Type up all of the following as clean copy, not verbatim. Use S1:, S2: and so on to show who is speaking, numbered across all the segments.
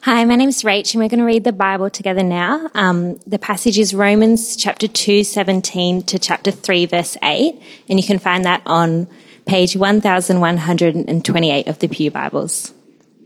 S1: Hi, my name's Rach and we're going to read the Bible together now. The passage is Romans chapter 2:17 to chapter 3 verse 8, and you can find that on page 1128 of the Pew Bibles.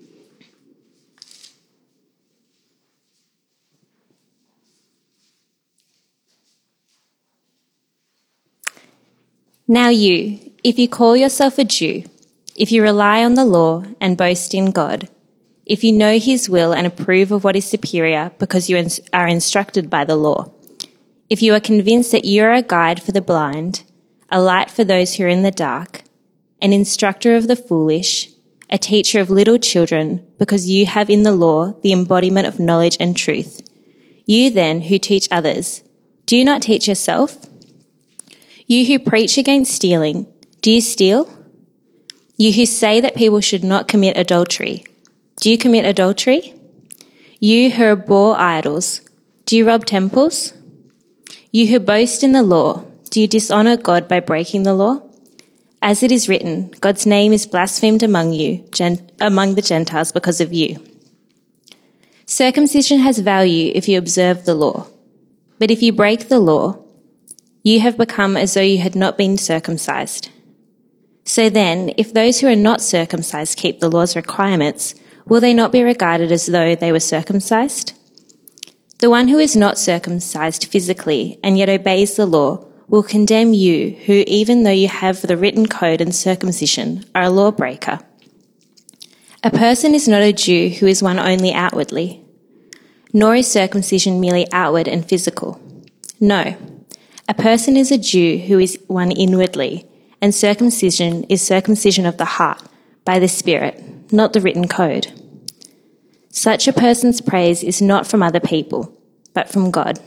S1: Now you, if you call yourself a Jew, if you rely on the law and boast in God, if you know his will and approve of what is superior because you are instructed by the law, if you are convinced that you are a guide for the blind, a light for those who are in the dark, an instructor of the foolish, a teacher of little children, because you have in the law the embodiment of knowledge and truth, you then who teach others, do you not teach yourself? You who preach against stealing, do you steal? You who say that people should not commit adultery, do you commit adultery? You who abhor idols, do you rob temples? You who boast in the law, do you dishonor God by breaking the law? As it is written, God's name is blasphemed among the Gentiles because of you. Circumcision has value if you observe the law, but if you break the law, you have become as though you had not been circumcised. So then, if those who are not circumcised keep the law's requirements, will they not be regarded as though they were circumcised? The one who is not circumcised physically and yet obeys the law will condemn you, who, even though you have the written code and circumcision, are a lawbreaker. A person is not a Jew who is one only outwardly, nor is circumcision merely outward and physical. No, a person is a Jew who is one inwardly, and circumcision is circumcision of the heart by the Spirit, not the written code. Such a person's praise is not from other people, but from God.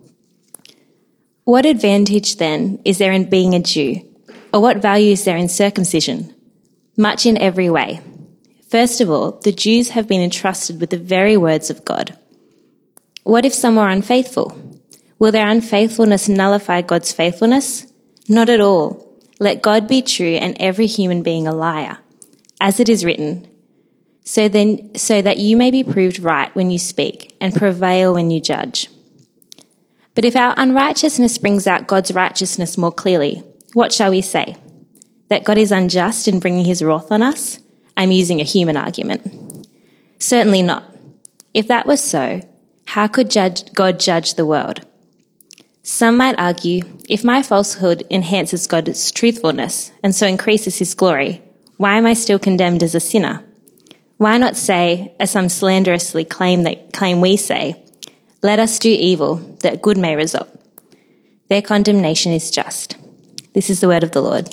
S1: What advantage, then, is there in being a Jew? Or what value is there in circumcision? Much in every way. First of all, the Jews have been entrusted with the very words of God. What if some are unfaithful? Will their unfaithfulness nullify God's faithfulness? Not at all. Let God be true and every human being a liar. As it is written, so that you may be proved right when you speak and prevail when you judge. But if our unrighteousness brings out God's righteousness more clearly, what shall we say? That God is unjust in bringing his wrath on us? I'm using a human argument. Certainly not. If that was so, how could God judge the world? Some might argue, if my falsehood enhances God's truthfulness and so increases his glory, why am I still condemned as a sinner? Why not say, as some slanderously claim we say, let us do evil, that good may result. Their condemnation is just. This is the word of the Lord.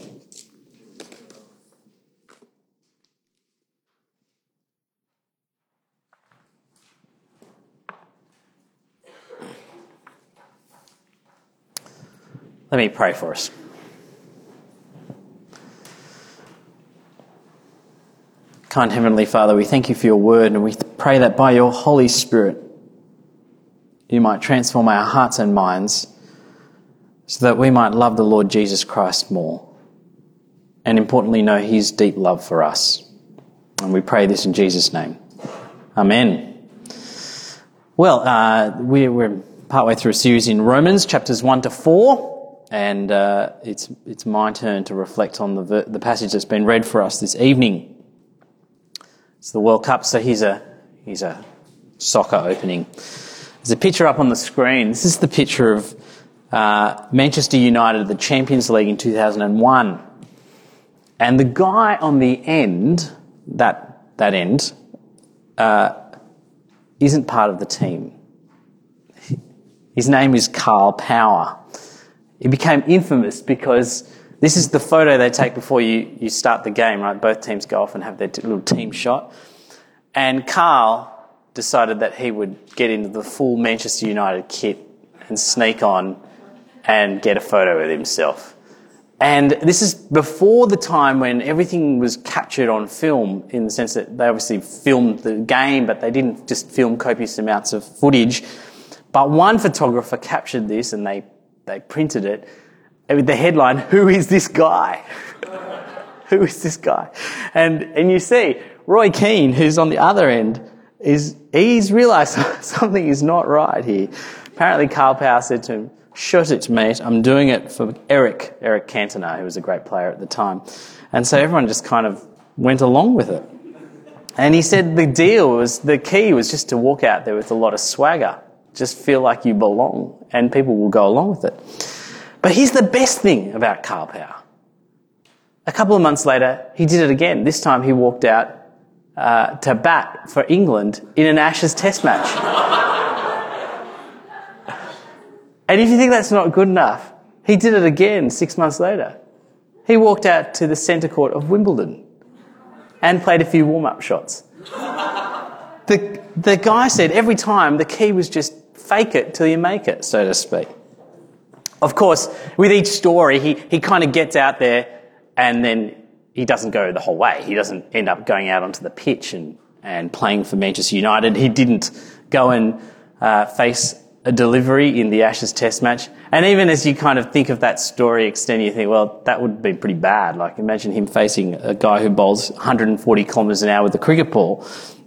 S2: Let me pray for us. Kind Heavenly Father, we thank you for your word, and we pray that by your Holy Spirit you might transform our hearts and minds so that we might love the Lord Jesus Christ more and importantly know his deep love for us. And we pray this in Jesus' name. Amen. Well, we're partway through a series in Romans, chapters 1 to 4, and it's my turn to reflect on the passage that's been read for us this evening. It's the World Cup, so here's a soccer opening. There's a picture up on the screen. This is the picture of Manchester United, the Champions League in 2001. And the guy on the end, that end, isn't part of the team. His name is Carl Power. He became infamous because this is the photo they take before you start the game, right? Both teams go off and have their little team shot. And Carl decided that he would get into the full Manchester United kit and sneak on and get a photo with himself. And this is before the time when everything was captured on film, in the sense that they obviously filmed the game, but they didn't just film copious amounts of footage. But one photographer captured this and they printed it with the headline, "Who is this guy?" Who is this guy? And you see Roy Keane, who's on the other end, he's realised something is not right here. Apparently Carl Power said to him, "Shut it, mate. I'm doing it for Eric Cantona," who was a great player at the time. And so everyone just kind of went along with it. And he said the key was just to walk out there with a lot of swagger. Just feel like you belong, and people will go along with it. But here's the best thing about Carl Power. A couple of months later, he did it again. This time he walked out to bat for England in an Ashes Test match. And if you think that's not good enough, he did it again 6 months later. He walked out to the centre court of Wimbledon and played a few warm-up shots. The guy said every time the key was just fake it till you make it, so to speak. Of course, with each story, he kind of gets out there and then he doesn't go the whole way. He doesn't end up going out onto the pitch and playing for Manchester United. He didn't go and face a delivery in the Ashes Test match. And even as you kind of think of that story extending, you think, well, that would be pretty bad. Like, imagine him facing a guy who bowls 140 kilometres an hour with a cricket ball.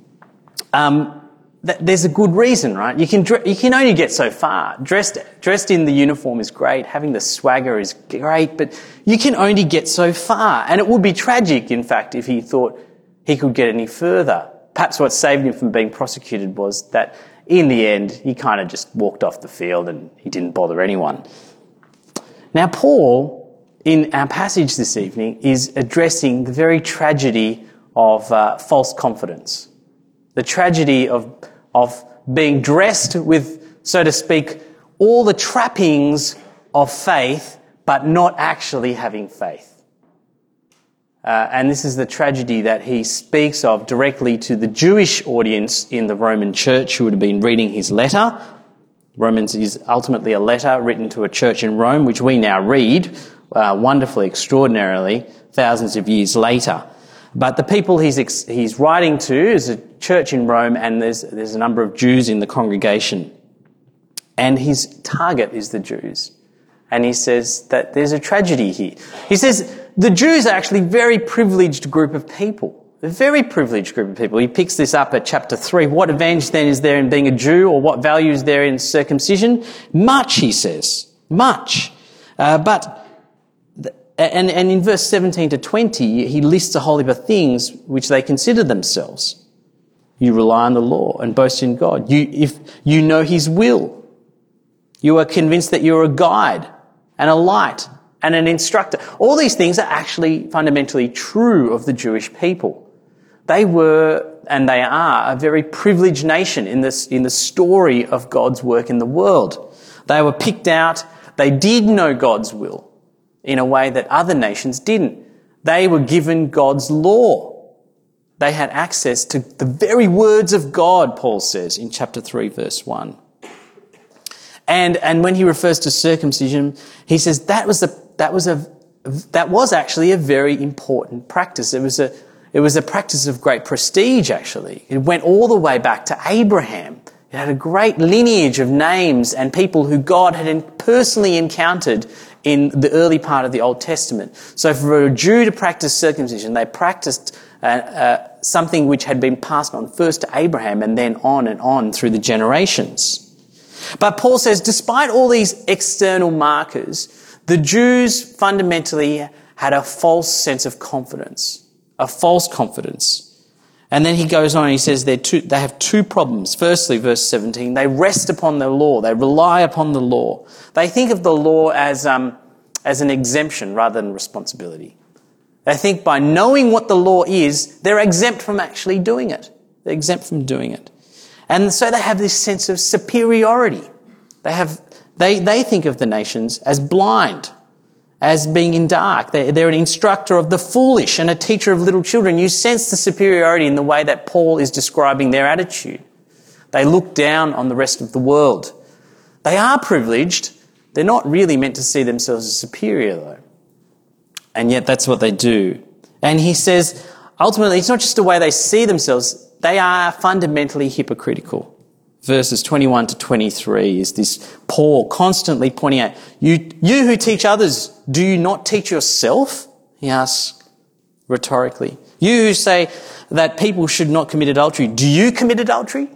S2: There's a good reason, right? You can only get so far. Dressed in the uniform is great. Having the swagger is great, but you can only get so far. And it would be tragic, in fact, if he thought he could get any further. Perhaps what saved him from being prosecuted was that in the end, he kind of just walked off the field and he didn't bother anyone. Now, Paul, in our passage this evening, is addressing the very tragedy of false confidence. The tragedy of being dressed with, so to speak, all the trappings of faith, but not actually having faith. And this is the tragedy that he speaks of directly to the Jewish audience in the Roman church who would have been reading his letter. Romans is ultimately a letter written to a church in Rome, which we now read wonderfully, extraordinarily, thousands of years later. But the people he's writing to is a church in Rome, and there's a number of Jews in the congregation. And his target is the Jews. And he says that there's a tragedy here. He says the Jews are actually a very privileged group of people. A very privileged group of people. He picks this up at chapter 3. What advantage then is there in being a Jew, or what value is there in circumcision? Much, he says. Much. And in verse 17 to 20, he lists a whole heap of things which they consider themselves. You rely on the law and boast in God. If you know his will. You are convinced that you're a guide and a light and an instructor. All these things are actually fundamentally true of the Jewish people. They were, and they are, a very privileged nation in the story of God's work in the world. They were picked out. They did know God's will in a way that other nations didn't. They were given God's law. They had access to the very words of God, Paul says in chapter 3, verse 1. And when he refers to circumcision, he says that was actually a very important practice. It was a practice of great prestige, actually. It went all the way back to Abraham. It had a great lineage of names and people who God had personally encountered in the early part of the Old Testament. So for a Jew to practice circumcision, they practiced something which had been passed on first to Abraham and then on and on through the generations. But Paul says, despite all these external markers, the Jews fundamentally had a false sense of confidence, a false confidence. And then he goes on and he says they have two problems. Firstly, verse 17, they rest upon the law. They rely upon the law. They think of the law as an exemption rather than responsibility. They think by knowing what the law is, they're exempt from actually doing it. They're exempt from doing it. And so they have this sense of superiority. They think of the nations as blind, as being in dark. They're an instructor of the foolish and a teacher of little children. You sense the superiority in the way that Paul is describing their attitude. They look down on the rest of the world. They are privileged. They're not really meant to see themselves as superior, though. And yet that's what they do. And he says, ultimately, it's not just the way they see themselves. They are fundamentally hypocritical. Verses 21 to 23 is this Paul constantly pointing out, you who teach others, do you not teach yourself? He asks rhetorically. You who say, that people should not commit adultery. Do you commit adultery?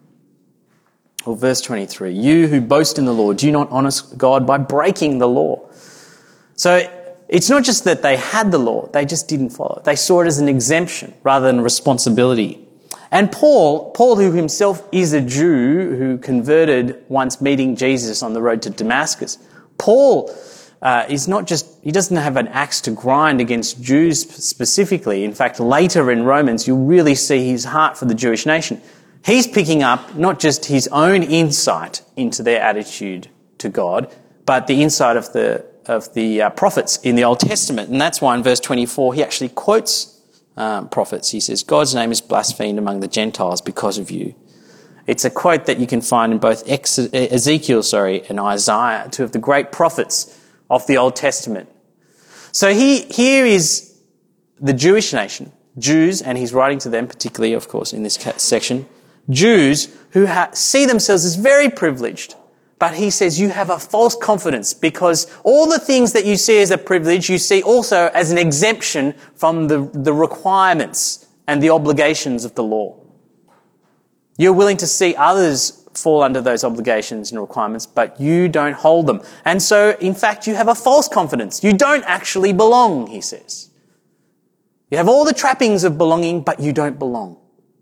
S2: Or verse 23, you who boast in the law, do you not honour God by breaking the law? So it's not just that they had the law, they just didn't follow it. They saw it as an exemption rather than a responsibility. And Paul, who himself is a Jew who converted once meeting Jesus on the road to Damascus, Paul is not just, he doesn't have an axe to grind against Jews specifically. In fact, later in Romans, you'll really see his heart for the Jewish nation. He's picking up not just his own insight into their attitude to God, but the insight of the prophets in the Old Testament. And that's why in verse 24 he actually quotes prophets. He says, God's name is blasphemed among the Gentiles because of you. It's a quote that you can find in both Ezekiel and Isaiah, two of the great prophets of the Old Testament. So here is the Jewish nation, Jews, and he's writing to them particularly, of course, in this section, Jews who see themselves as very privileged. But he says you have a false confidence because all the things that you see as a privilege, you see also as an exemption from the requirements and the obligations of the law. You're willing to see others fall under those obligations and requirements, but you don't hold them. And so, in fact, you have a false confidence. You don't actually belong, he says. You have all the trappings of belonging, but you don't belong.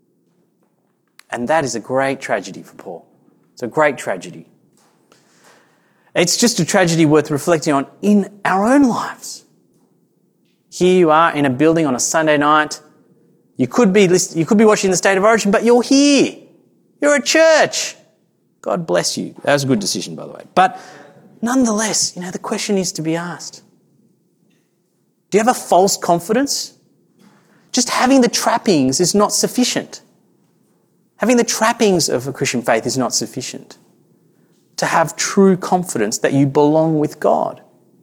S2: And that is a great tragedy for Paul. It's a great tragedy. It's just a tragedy worth reflecting on in our own lives. Here you are in a building on a Sunday night. You could be watching the State of Origin, but you're here. You're at church. God bless you. That was a good decision, by the way. But nonetheless, the question is to be asked. Do you have a false confidence? Just having the trappings is not sufficient. Having the trappings of a Christian faith is not sufficient to have true confidence that you belong with God.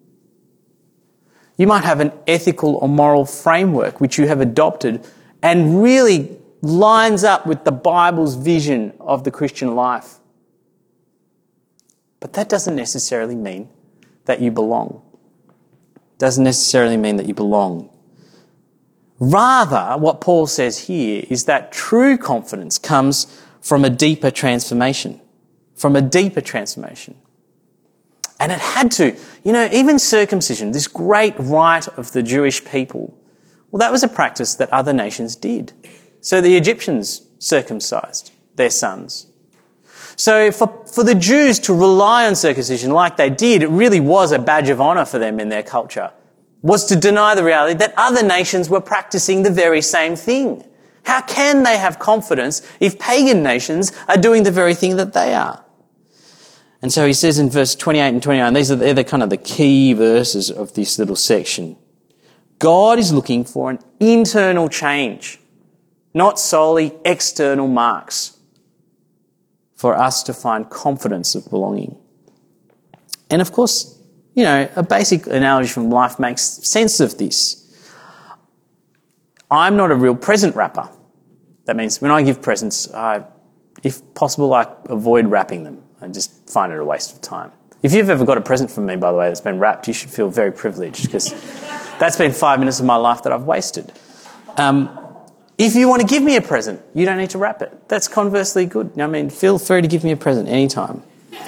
S2: You might have an ethical or moral framework which you have adopted and really lines up with the Bible's vision of the Christian life. But that doesn't necessarily mean that you belong. Doesn't necessarily mean that you belong. Rather, what Paul says here is that true confidence comes from a deeper transformation. From a deeper transformation. And it had to. Even circumcision, this great rite of the Jewish people, well, that was a practice that other nations did. So the Egyptians circumcised their sons. So for the Jews to rely on circumcision like they did, it really was a badge of honour for them in their culture, was to deny the reality that other nations were practicing the very same thing. How can they have confidence if pagan nations are doing the very thing that they are? And so he says in verse 28 and 29, they're the kind of the key verses of this little section. God is looking for an internal change, not solely external marks, for us to find confidence of belonging. And of course, a basic analogy from life makes sense of this. I'm not a real present wrapper. That means when I give presents, if possible, I avoid wrapping them. I just find it a waste of time. If you've ever got a present from me, by the way, that's been wrapped, you should feel very privileged because that's been 5 minutes of my life that I've wasted. If you want to give me a present, you don't need to wrap it. That's conversely good. Feel free to give me a present anytime.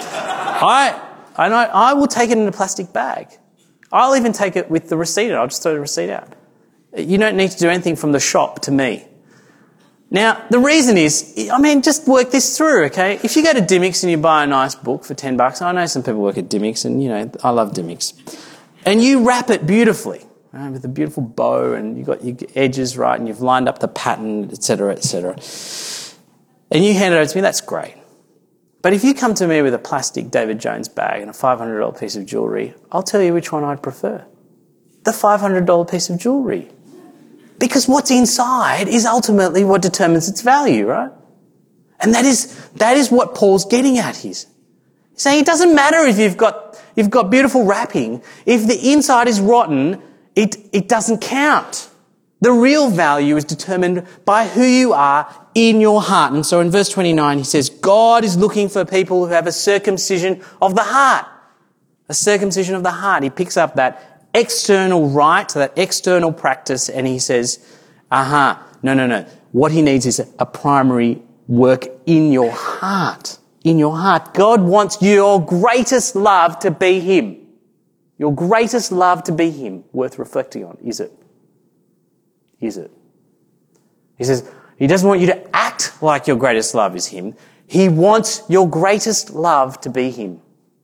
S2: I will take it in a plastic bag. I'll even take it with the receipt. I'll just throw the receipt out. You don't need to do anything from the shop to me. Now, the reason is, just work this through, okay? If you go to Dymocks and you buy a nice book for $10, I know some people work at Dymocks and, I love Dymocks. And you wrap it beautifully, right, with a beautiful bow and you've got your edges right and you've lined up the pattern, etc., etc. And you hand it over to me, that's great. But if you come to me with a plastic David Jones bag and a $500 piece of jewellery, I'll tell you which one I'd prefer. The $500 piece of jewellery. Because what's inside is ultimately what determines its value, right? And that is what Paul's getting at here. He's saying it doesn't matter if you've got beautiful wrapping. If the inside is rotten, it doesn't count. The real value is determined by who you are in your heart. And so in verse 29 he says, God is looking for people who have a circumcision of the heart. A circumcision of the heart. He picks up that external rite, that external practice, and he says, No. What he needs is a primary work in your heart. In your heart. God wants your greatest love to be him. Your greatest love to be him. Worth reflecting on. Is it? Is it? He says, he doesn't want you to act like your greatest love is him. He wants your greatest love to be him.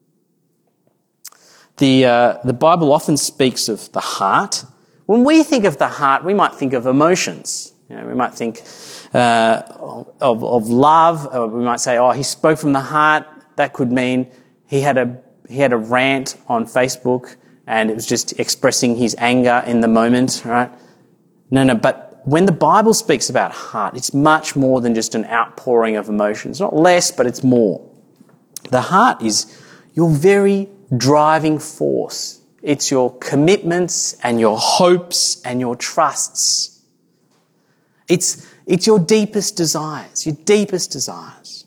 S2: The Bible often speaks of the heart. When we think of the heart, we might think of emotions. We might think of love. We might say, oh, he spoke from the heart. That could mean he had a rant on Facebook and it was just expressing his anger in the moment, right? No, but when the Bible speaks about heart, it's much more than just an outpouring of emotions. Not less, but it's more. The heart is your very driving force. It's your commitments and your hopes and your trusts. It's your deepest desires, your deepest desires.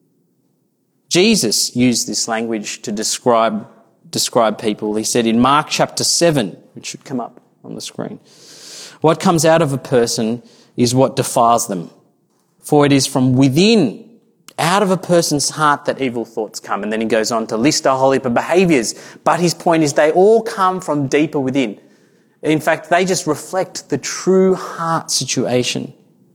S2: Jesus used this language to describe people. He said in Mark chapter 7, which should come up on the screen, what comes out of a person is what defiles them. For it is from within, out of a person's heart, that evil thoughts come. And then he goes on to list a whole heap of behaviours. But his point is they all come from deeper within. In fact, they just reflect the true heart situation.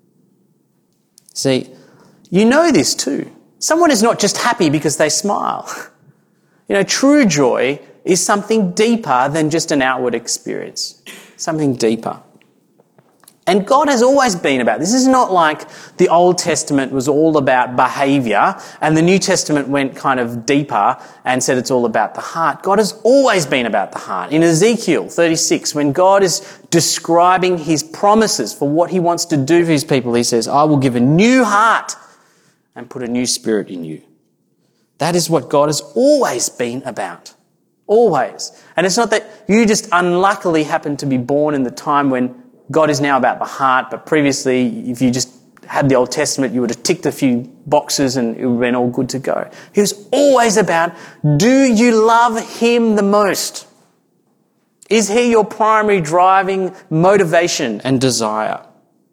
S2: See, you know this too. Someone is not just happy because they smile. True joy is something deeper than just an outward experience. Something deeper. And God has always been about this. This is not like the Old Testament was all about behaviour and the New Testament went kind of deeper and said it's all about the heart. God has always been about the heart. In Ezekiel 36, when God is describing his promises for what he wants to do for his people, he says, I will give a new heart and put a new spirit in you. That is what God has always been about. Always. And it's not that you just unluckily happened to be born in the time when God is now about the heart, but previously, if you just had the Old Testament, you would have ticked a few boxes and it would have been all good to go. He was always about, do you love him the most? Is he your primary driving motivation and desire?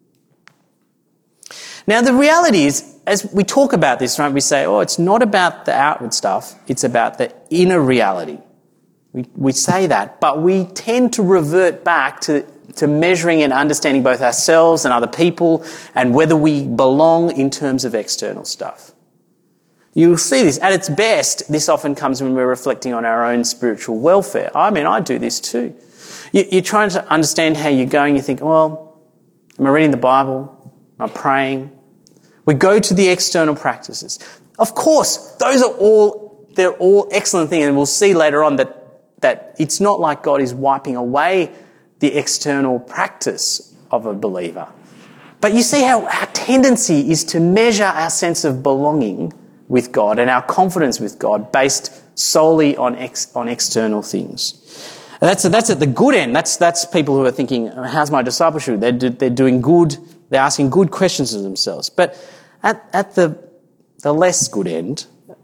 S2: Now, the reality is, as we talk about this, right, we say, oh, it's not about the outward stuff, it's about the inner reality. We say that, but we tend to revert back to measuring and understanding both ourselves and other people and whether we belong in terms of external stuff. You'll see this. At its best, this often comes when we're reflecting on our own spiritual welfare. I mean, I do this too. You're trying to understand how you're going. You think, well, am I reading the Bible? Am I praying? We go to the external practices. Of course, they're all excellent things, and we'll see later on that it's not like God is wiping away the external practice of a believer. But you see how our tendency is to measure our sense of belonging with God and our confidence with God based solely on external things. And that's at the good end. That's people who are thinking, how's my discipleship? They're doing good. They're asking good questions of themselves. But at the less good end,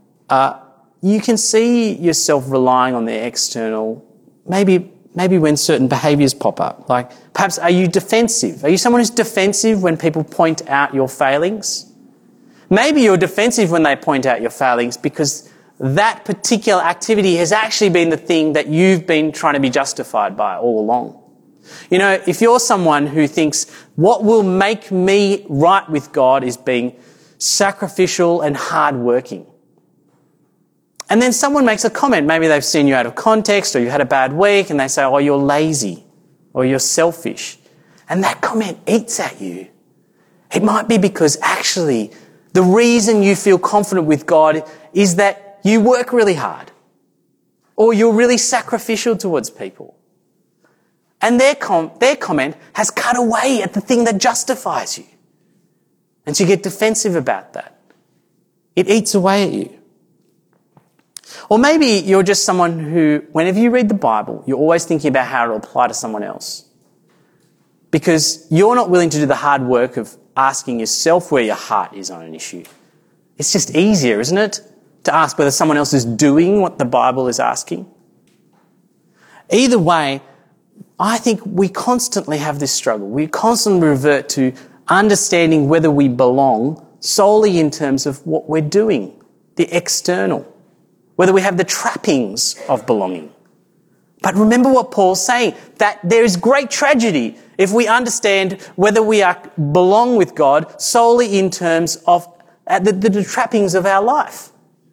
S2: you can see yourself relying on the external, maybe when certain behaviours pop up. Like, perhaps, are you defensive? Are you someone who's defensive when people point out your failings? Maybe you're defensive when they point out your failings because that particular activity has actually been the thing that you've been trying to be justified by all along. If you're someone who thinks, what will make me right with God is being sacrificial and hard-working. And then someone makes a comment. Maybe they've seen you out of context or you had a bad week and they say, oh, you're lazy or you're selfish. And that comment eats at you. It might be because actually the reason you feel confident with God is that you work really hard or you're really sacrificial towards people. And their comment has cut away at the thing that justifies you. And so you get defensive about that. It eats away at you. Or maybe you're just someone who, whenever you read the Bible, you're always thinking about how it'll apply to someone else. Because you're not willing to do the hard work of asking yourself where your heart is on an issue. It's just easier, isn't it, to ask whether someone else is doing what the Bible is asking? Either way, I think we constantly have this struggle. We constantly revert to understanding whether we belong solely in terms of what we're doing, the external, whether we have the trappings of belonging. But remember what Paul's saying, that there is great tragedy if we understand whether we belong with God solely in terms of the trappings of our life.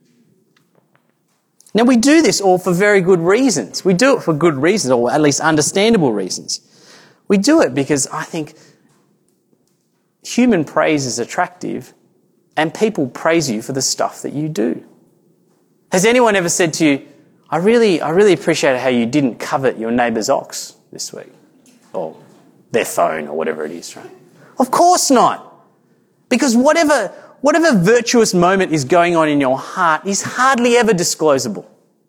S2: Now, we do this all for very good reasons. We do it for good reasons, or at least understandable reasons. We do it because I think human praise is attractive and people praise you for the stuff that you do. Has anyone ever said to you, I really appreciate how you didn't covet your neighbour's ox this week, or their phone, or whatever it is, right? Of course not. Because whatever virtuous moment is going on in your heart is hardly ever disclosable.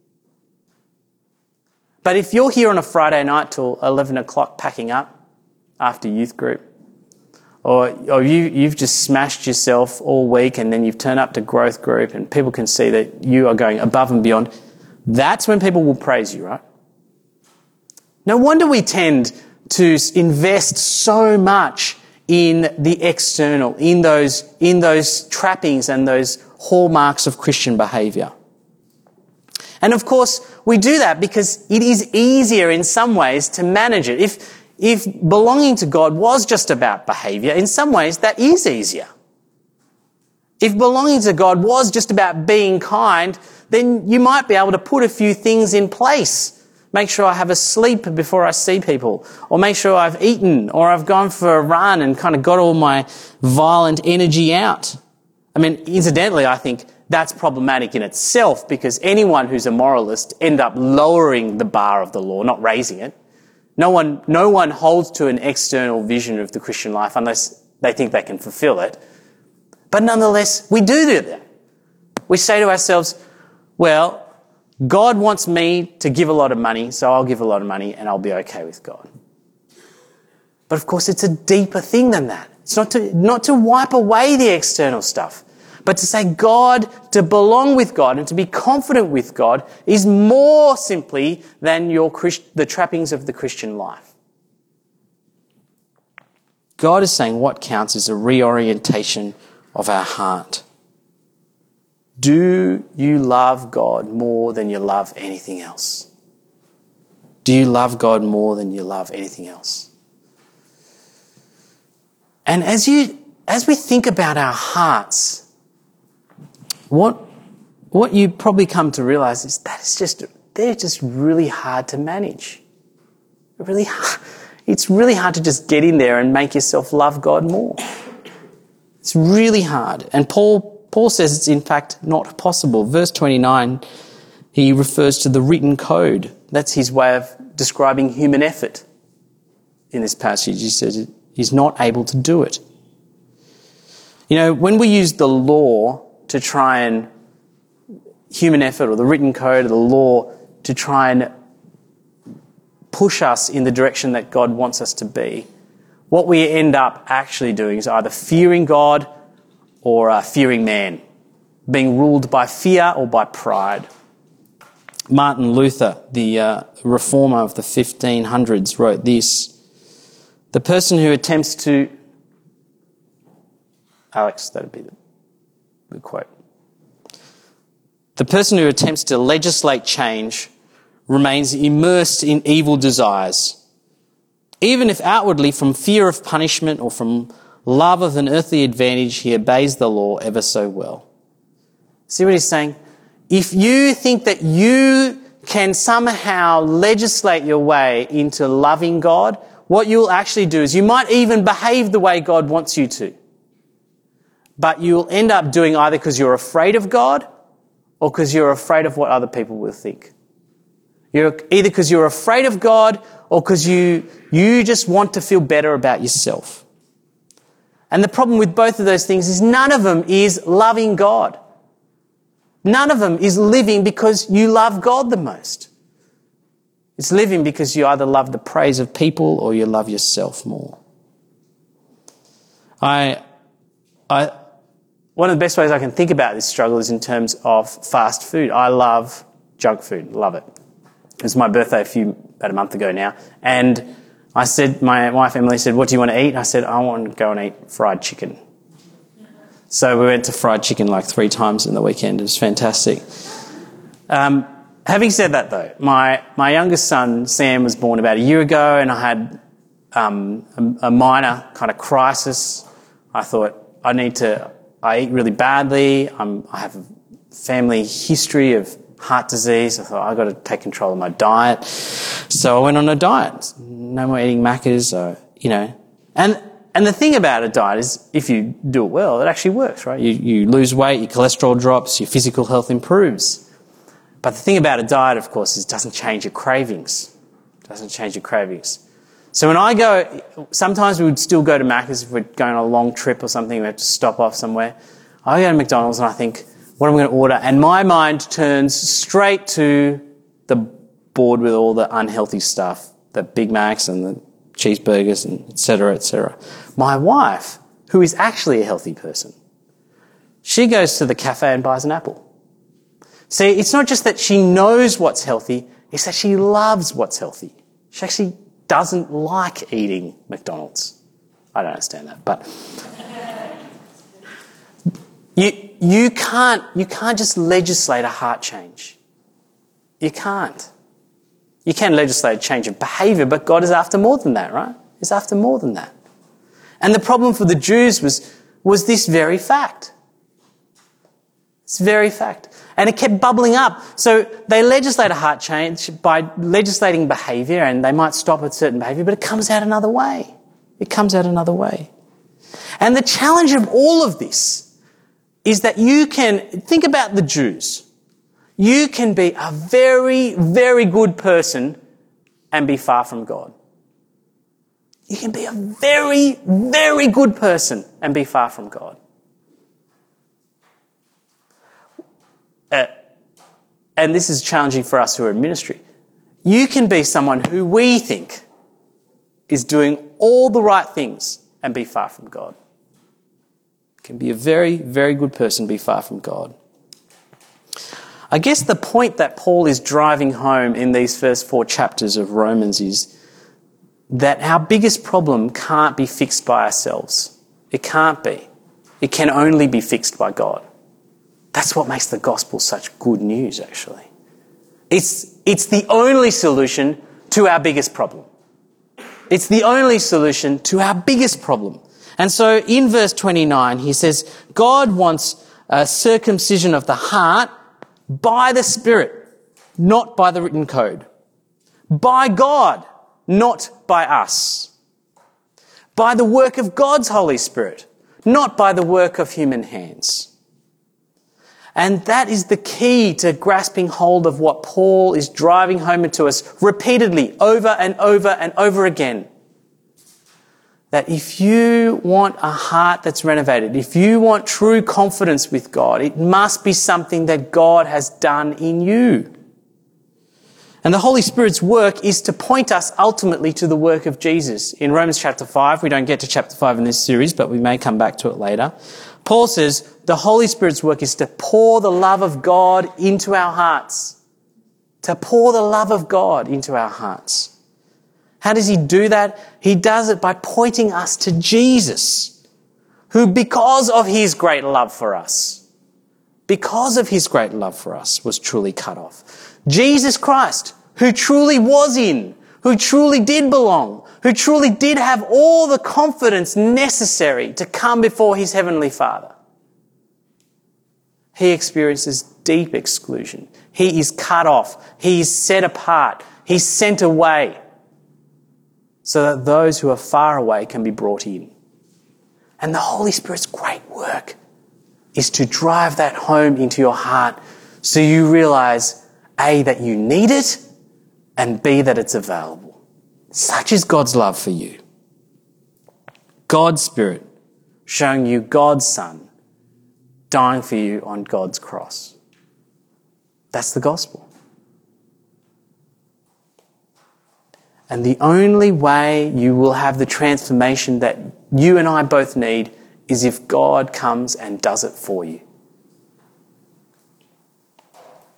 S2: But if you're here on a Friday night till 11 o'clock packing up after youth group, or you've just smashed yourself all week and then you've turned up to growth group and people can see that you are going above and beyond, that's when people will praise you, right? No wonder we tend to invest so much in the external, in those trappings and those hallmarks of Christian behaviour. And of course, we do that because it is easier in some ways to manage it. If belonging to God was just about behaviour, in some ways that is easier. If belonging to God was just about being kind, then you might be able to put a few things in place. Make sure I have a sleep before I see people, or make sure I've eaten, or I've gone for a run and kind of got all my violent energy out. I mean, incidentally, I think that's problematic in itself because anyone who's a moralist end up lowering the bar of the law, not raising it. No one holds to an external vision of the Christian life unless they think they can fulfill it. But nonetheless, we do that. We say to ourselves, well, God wants me to give a lot of money, so I'll give a lot of money and I'll be okay with God. But of course, it's a deeper thing than that. It's not to wipe away the external stuff, but to say God, to belong with God and to be confident with God is more simply than the trappings of the Christian life. God is saying what counts is a reorientation of our heart. Do you love God more than you love anything else? Do you love God more than you love anything else? And as we think about our hearts, what you probably come to realize is they're just really hard to manage. It's really hard to just get in there and make yourself love God more. It's really hard. And Paul says it's in fact not possible. Verse 29, he refers to the written code. That's his way of describing human effort in this passage. He says he's not able to do it. You know, when we use the law to try and human effort or the written code or the law to try and push us in the direction that God wants us to be, what we end up actually doing is either fearing God or fearing man, being ruled by fear or by pride. Martin Luther, the reformer of the 1500s, wrote this: the person who attempts to... Alex, that'd be the quote. The person who attempts to legislate change remains immersed in evil desires. Even if outwardly from fear of punishment or from love of an earthly advantage, he obeys the law ever so well. See what he's saying? If you think that you can somehow legislate your way into loving God, what you'll actually do is you might even behave the way God wants you to. But you'll end up doing either because you're afraid of God or because you're afraid of what other people will think. Either because you're afraid of God or because you just want to feel better about yourself. And the problem with both of those things is none of them is loving God. None of them is living because you love God the most. It's living because you either love the praise of people or you love yourself more. One of the best ways I can think about this struggle is in terms of fast food. I love junk food, love it. It was my birthday about a month ago now, and My wife Emily said, "What do you want to eat?" I said, "I want to go and eat fried chicken." So we went to fried chicken like 3 times in the weekend. It was fantastic. Having said that though, my youngest son, Sam, was born about a year ago, and I had a minor kind of crisis. I thought, I eat really badly. I have a family history of heart disease. I thought, I've got to take control of my diet. So I went on a diet. No more eating Maccas, And the thing about a diet is, if you do it well, it actually works, right? You lose weight, your cholesterol drops, your physical health improves. But the thing about a diet, of course, is it doesn't change your cravings. It doesn't change your cravings. So when sometimes we would still go to Macca's if we're going on a long trip or something, we have to stop off somewhere. I go to McDonald's and I think, what am I going to order? And my mind turns straight to the board with all the unhealthy stuff, the Big Macs and the cheeseburgers and et cetera, et cetera. My wife, who is actually a healthy person, she goes to the cafe and buys an apple. See, it's not just that she knows what's healthy, it's that she loves what's healthy. She actually doesn't like eating McDonald's. I don't understand that, but you can't just legislate a heart change. You can't. You can legislate a change of behaviour, but God is after more than that, right? He's after more than that. And the problem for the Jews was this very fact. This very fact. And it kept bubbling up. So they legislate a heart change by legislating behaviour, and they might stop at certain behaviour, but it comes out another way. It comes out another way. And the challenge of all of this is that you can, think about the Jews. You can be a very, very good person and be far from God. You can be a very, very good person and be far from God. And this is challenging for us who are in ministry. You can be someone who we think is doing all the right things and be far from God. You can be a very, very good person, be far from God. I guess the point that Paul is driving home in these first 4 chapters of Romans is that our biggest problem can't be fixed by ourselves. It can't be. It can only be fixed by God. That's what makes the gospel such good news, actually. It's the only solution to our biggest problem. It's the only solution to our biggest problem. And so in verse 29, he says, God wants a circumcision of the heart by the Spirit, not by the written code. By God, not by us. By the work of God's Holy Spirit, not by the work of human hands. And that is the key to grasping hold of what Paul is driving home to us repeatedly, over and over and over again. That if you want a heart that's renovated, if you want true confidence with God, it must be something that God has done in you. And the Holy Spirit's work is to point us ultimately to the work of Jesus. In Romans chapter 5, we don't get to chapter 5 in this series, but we may come back to it later. Paul says the Holy Spirit's work is to pour the love of God into our hearts. To pour the love of God into our hearts. How does he do that? He does it by pointing us to Jesus, who because of his great love for us, was truly cut off. Jesus Christ, who truly was in, who truly did belong, who truly did have all the confidence necessary to come before his heavenly Father. He experiences deep exclusion. He is cut off. He is set apart. He's sent away so that those who are far away can be brought in. And the Holy Spirit's great work is to drive that home into your heart so you realise, A, that you need it, and B, that it's available. Such is God's love for you. God's Spirit showing you God's Son dying for you on God's cross. That's the gospel. And the only way you will have the transformation that you and I both need is if God comes and does it for you.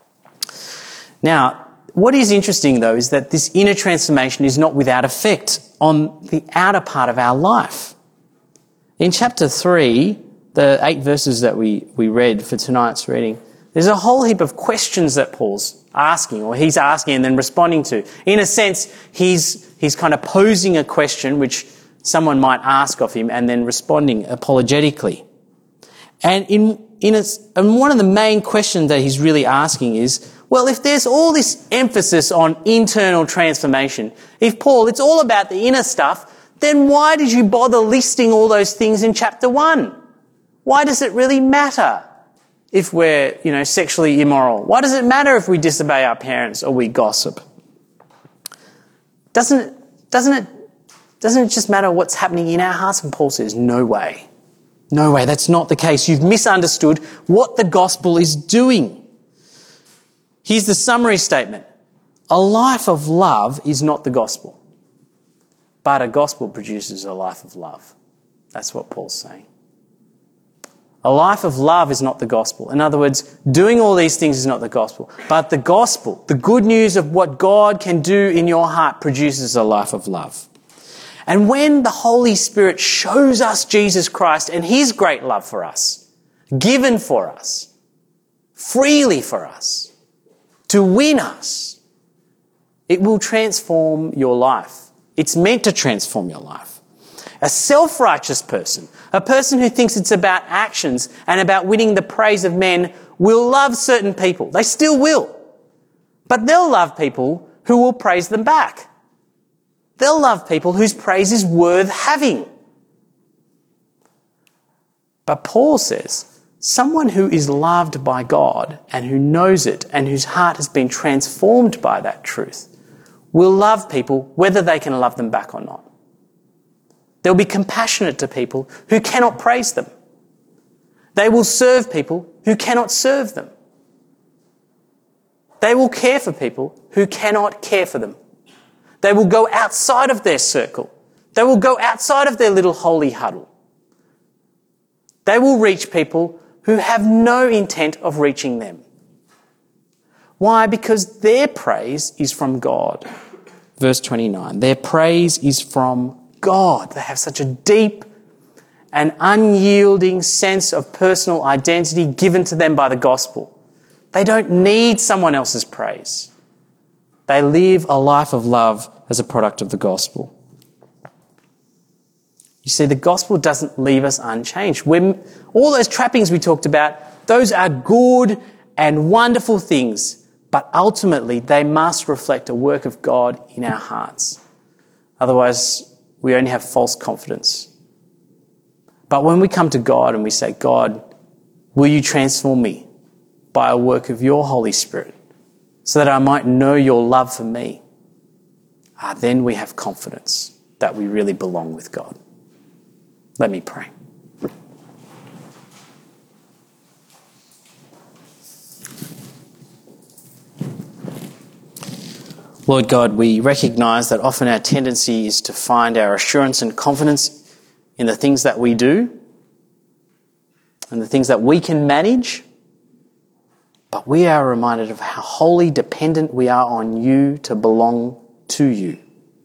S2: Now, what is interesting though is that this inner transformation is not without effect on the outer part of our life. In chapter 3, the 8 verses that we read for tonight's reading, there's a whole heap of questions that Paul's asking, or he's asking and then responding to. In a sense, he's kind of posing a question which someone might ask of him and then responding apologetically. And and one of the main questions that he's really asking is, well, if there's all this emphasis on internal transformation, if Paul, it's all about the inner stuff, then why did you bother listing all those things in chapter 1? Why does it really matter if we're, sexually immoral? Why does it matter if we disobey our parents or we gossip? Doesn't it just matter what's happening in our hearts? And Paul says, no way. No way, that's not the case. You've misunderstood what the gospel is doing. Here's the summary statement. A life of love is not the gospel, but a gospel produces a life of love. That's what Paul's saying. A life of love is not the gospel. In other words, doing all these things is not the gospel, but the gospel, the good news of what God can do in your heart, produces a life of love. And when the Holy Spirit shows us Jesus Christ and his great love for us, given for us, freely for us, to win us, it will transform your life. It's meant to transform your life. A self-righteous person, a person who thinks it's about actions and about winning the praise of men, will love certain people. They still will. But they'll love people who will praise them back. They'll love people whose praise is worth having. But Paul says, someone who is loved by God and who knows it and whose heart has been transformed by that truth will love people whether they can love them back or not. They'll be compassionate to people who cannot praise them. They will serve people who cannot serve them. They will care for people who cannot care for them. They will go outside of their circle. They will go outside of their little holy huddle. They will reach people who have no intent of reaching them. Why? Because their praise is from God. Verse 29, their praise is from God. They have such a deep and unyielding sense of personal identity given to them by the gospel. They don't need someone else's praise. They live a life of love as a product of the gospel. You see, the gospel doesn't leave us unchanged. All those trappings we talked about, those are good and wonderful things, but ultimately they must reflect a work of God in our hearts. Otherwise, we only have false confidence. But when we come to God and we say, God, will you transform me by a work of your Holy Spirit so that I might know your love for me? Then we have confidence that we really belong with God. Let me pray. Lord God, we recognise that often our tendency is to find our assurance and confidence in the things that we do and the things that we can manage. But we are reminded of how wholly dependent we are on you to belong to you.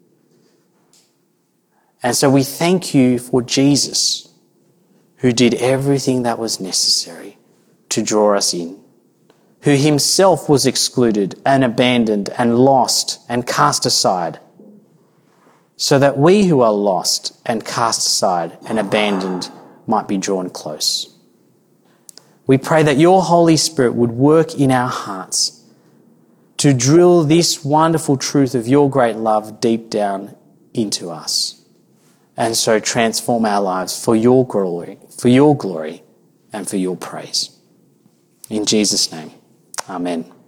S2: And so we thank you for Jesus, who did everything that was necessary to draw us in, who himself was excluded and abandoned and lost and cast aside, so that we who are lost and cast aside and abandoned might be drawn close. We pray that your Holy Spirit would work in our hearts to drill this wonderful truth of your great love deep down into us, and so transform our lives for your glory, and for your praise. In Jesus' name, amen.